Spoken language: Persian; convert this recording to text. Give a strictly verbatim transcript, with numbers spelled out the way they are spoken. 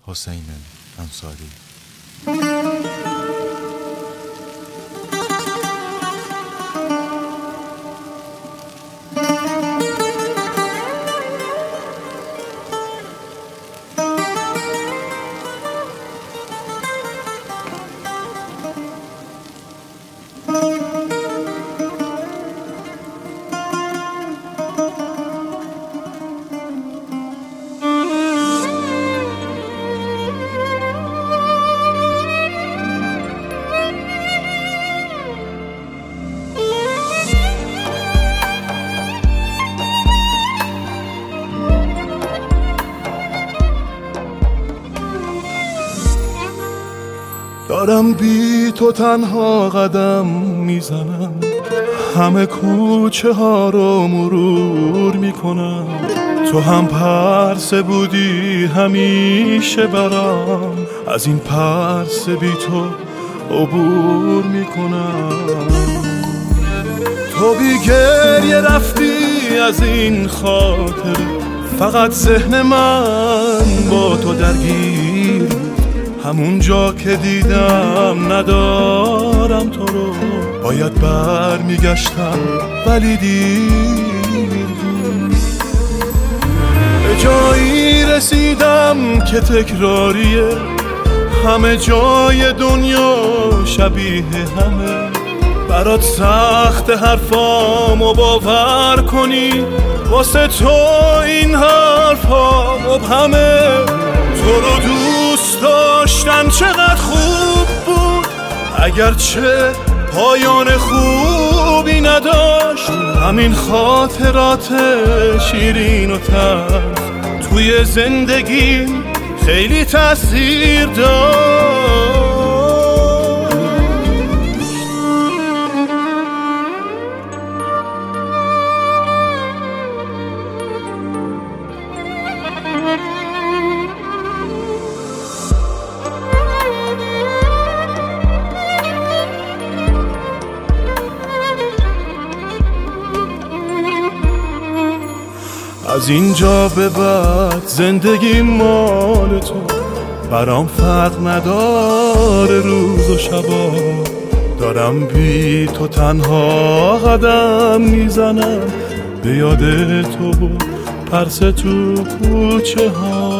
حسین انصاری. دارم بی تو تنها قدم میزنم، همه کوچه ها رو مرور میکنم. تو هم پرسه بودی همیشه برام، از این پرسه بی تو عبور میکنم. تو بی گریه رفتی از این خاطر، فقط ذهن من با تو درگیر. همون جا که دیدم ندارم تو رو، باید بر میگشتم ولی دیر. به جایی رسیدم که تکراریه، همه جای دنیا شبیه همه. برات سخت حرفامو باور کنی، واسه تو این حرفا مبهمه. تو رو دوست داشتن چقدر خوب بود، اگرچه پایان خوبی نداشت. همین خاطرات شیرین و تلخ توی زندگی خیلی تأثیر داشت. از اینجا به بعد زندگی مال تو، برام فرق نداره روز و شبا. دارم بی تو تنها قدم میزنم، به یاد تو و پرسه تو کوچه ها.